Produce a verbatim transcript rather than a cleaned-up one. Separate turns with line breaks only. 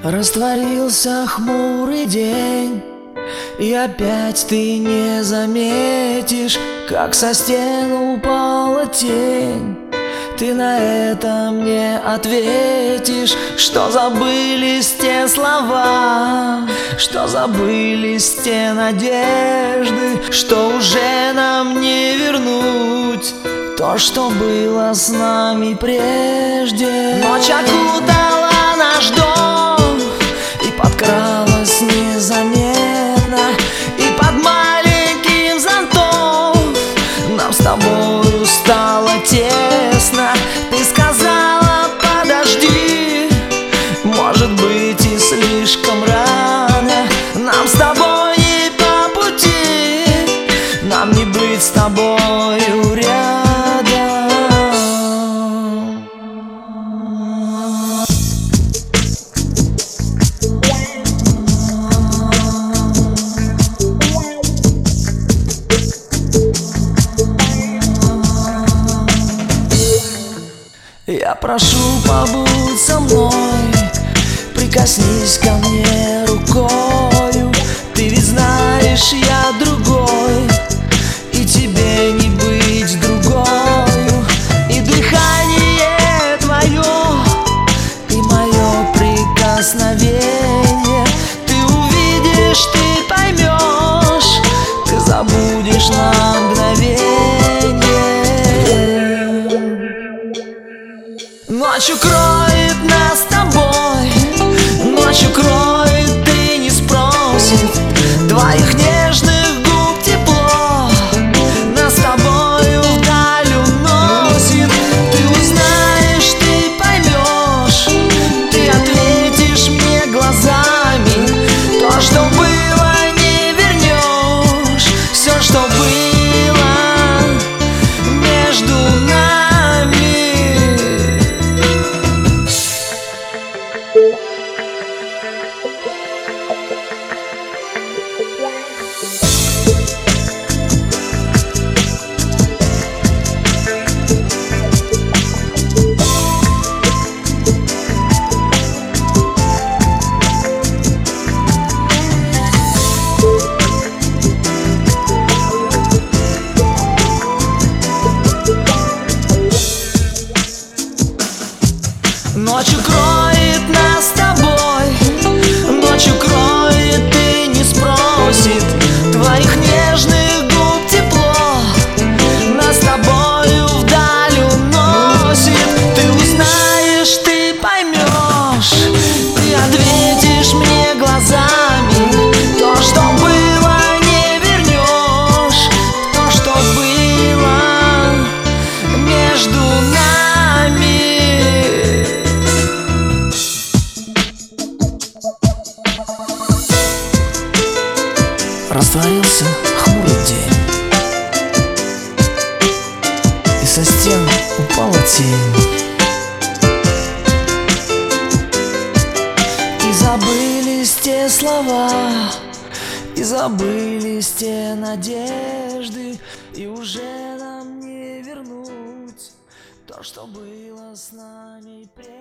Растворился хмурый день, и опять ты не заметишь, как со стен упала тень. Ты на это мне ответишь, что забылись те слова, что забылись те надежды, что уже нам не вернуть то, что было с нами прежде. Ночь окутала наш дом и подкралась незаметно, и под маленьким зонтом нам с тобою стало тесно. Ты сказала: подожди, может быть и слишком рано, нам с тобой не по пути, нам не быть с тобою рядом. Я прошу, побудь со мной, прикоснись ко мне рукою. Ты ведь знаешь, я другой, и тебе не быть другою. И дыхание твое, и мое прикосновение, ты увидишь, ты поймешь, ты забудешь на мгновение. Ночь укроет нас с тобой, ночь укроет и не спросит твоих нежных губ тепло, нас с тобою вдаль уносит. Ты узнаешь, ты поймешь, ты ответишь мне глазами, то, что было, не вернешь, все, что было между нами. Ночь укроет нас с тобой, ночь укроет и не спросит твоих нежных губ тепло, нас с тобою вдаль уносит. Ты узнаешь, ты поймешь, ты ответишь мне глазами, то, что было, не вернешь, то, что было между нами. Растворился хмурый день, и со стен упала тень, и забылись те слова, и забылись те надежды, и уже нам не вернуть то, что было с нами прежде.